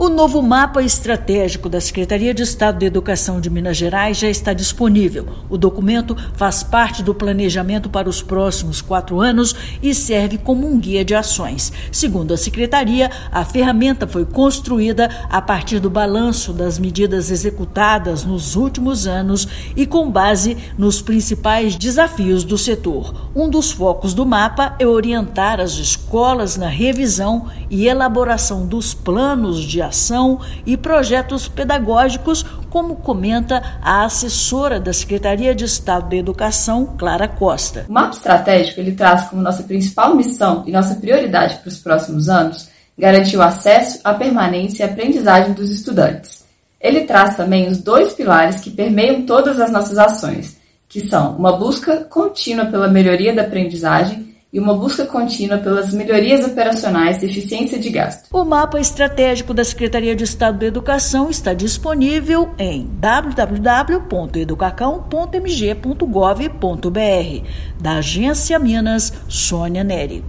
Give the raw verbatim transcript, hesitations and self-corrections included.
O novo mapa estratégico da Secretaria de Estado de Educação de Minas Gerais já está disponível. O documento faz parte do planejamento para os próximos quatro anos e serve como um guia de ações. Segundo a Secretaria, a ferramenta foi construída a partir do balanço das medidas executadas nos últimos anos e com base nos principais desafios do setor. Um dos focos do mapa é orientar as escolas na revisão e elaboração dos planos de ação e projetos pedagógicos, como comenta a assessora da Secretaria de Estado da Educação, Clara Costa. O mapa estratégico ele traz como nossa principal missão e nossa prioridade para os próximos anos garantir o acesso, a permanência e a aprendizagem dos estudantes. Ele traz também os dois pilares que permeiam todas as nossas ações, que são uma busca contínua pela melhoria da aprendizagem e uma busca contínua pelas melhorias operacionais e eficiência de gasto. O mapa estratégico da Secretaria de Estado da Educação está disponível em w w w ponto educacão ponto m g ponto gov ponto b r. Da Agência Minas, Sônia Neri.